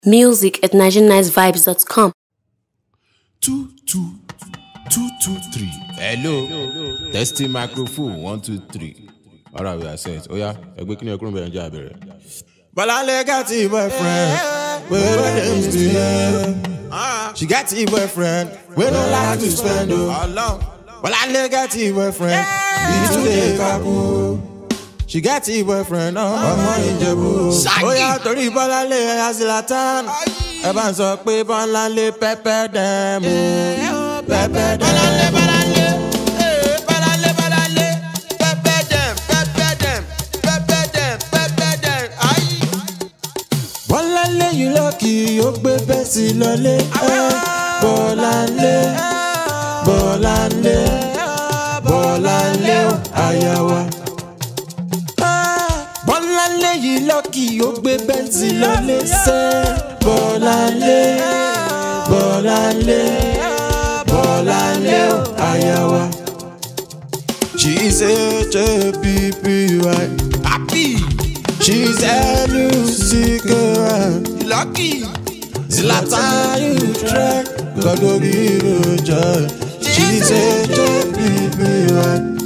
Music at NigerianNiceVibes.com. 2 2 2 2 3. Hello. Testing microphone 1 2 3. All right, we are set. Oh yeah, egbe kini ekun be nja bere. Balale got a boyfriend, where the names to him. She got a boyfriend, we don't like to spend. Balale got a boyfriend, we today kaku. She got a boyfriend, ọmọ Ìjẹ̀bú. Oh yeah, torí Balale Azilatan. Ẹ bá ń sọ pé Balale pepper dem o, pepper dem. Balale, Balale, pepper dem, pepper dem, pepper dem, pepper dem. Balale you lucky, ó gbé bẹ́sì lọlé. Balale, Balale, Balale o, aya wa. Balale you lucky, ó gbé bẹ́sì lọlé. Balale, Balale, Balale o, aya wa. She's H-A-P-P-Y. Happy. She's L-U-C-K-Y. Lucky. Zlatan you try. God will give you joy. She's H-A-P-P-Y.